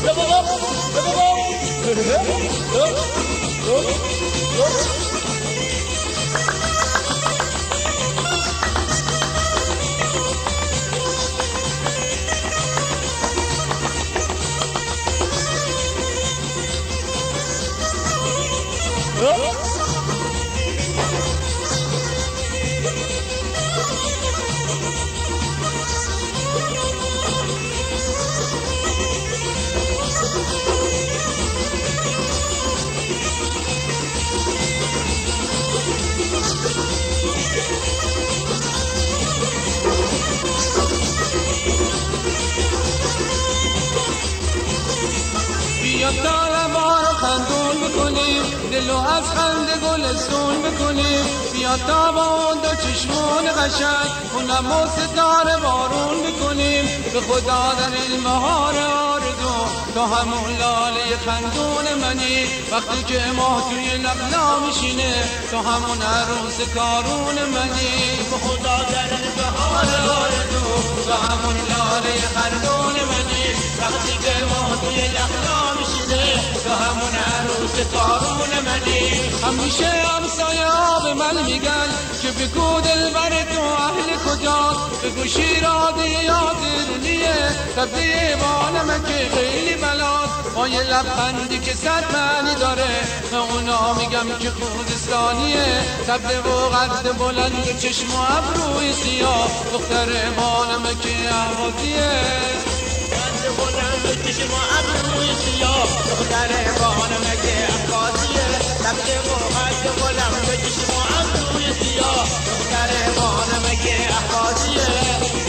بیا تا ما رو خندون بکنیم، دلو از خنده گلستون بکنیم. بیا تا با اون دو چشمون قشنگ اونم و ستاره بارون بکنیم. به خدا در این بهار آرزو تو همون لاله خندون منی. وقتی که ماه توی لبلا میشینه تو همون عروس کارون منی. به خدا در این بهار آرزو تو همون لاله خندون منی. وقتی که ماه توی لبلا میشینه تو همون عروس کارون منی. همیشه همسایه ها به من میگن که بگو دلبر تو اهل کجاست. بگو شیرازی یا زیرونیه، طبعه بالمه که خیلی بلاست. با یه لبخندی که صد معنی داره به اونا میگم که خوزستانیه. طبعه و قد بلند و چشم و ابروی سیاه، دختر بالمه که اهوازیه. قد بلند و چشم و ابروی سیاه، دختر بالمه که اهوازیه. طبعه و قد بلند و چشم و ابروی سیاه، دختر بالمه که اهوازیه.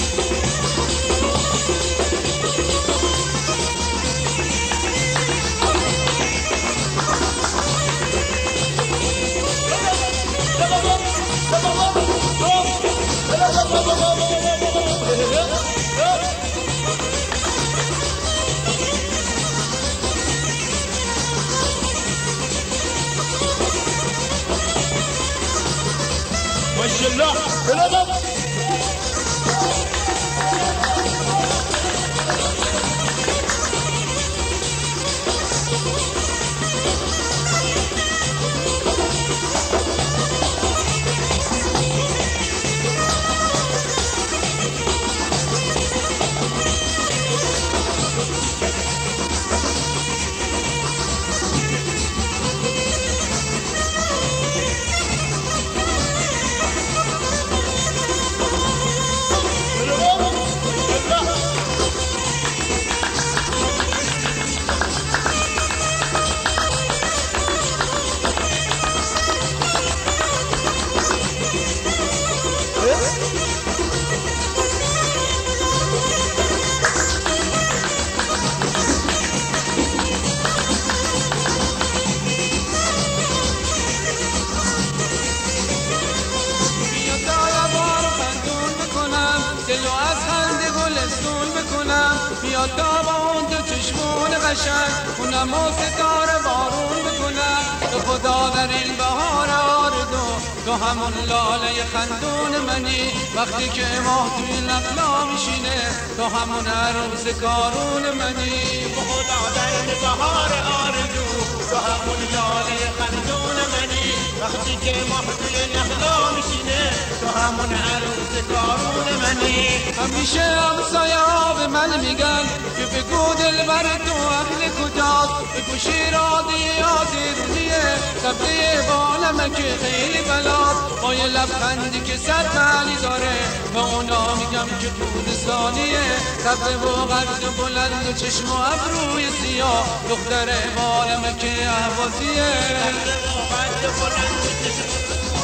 ماشاءالله. بیا تا با اون دو چشمون قشنگ اونم و ستاره بارون بکنم. به خدا در این بهار آرزو تو همون لاله خندون منی. وقتی که ماه توی لبلا میشینه تو همون عروس کارون منی. به خدا در این بهار آرزو تو همون لاله خندون منی. وقتی که ماه توی لبلا میشینه تو همون عروس کارون منی. همیشه همسایه ها به من میگن که بگو دلبر تو اهل کجاست. بگو شیرازی یا زیرونیه، طبعه بالمه که خیلی بلاست. با یه لبخندی که صد معنی داره به اونا میگم که خوزستانیه. طبعه و قد بلند و چشم و ابروی سیاه، دختر بالمه که اهوازیه. طبعه و قد بلند و چشم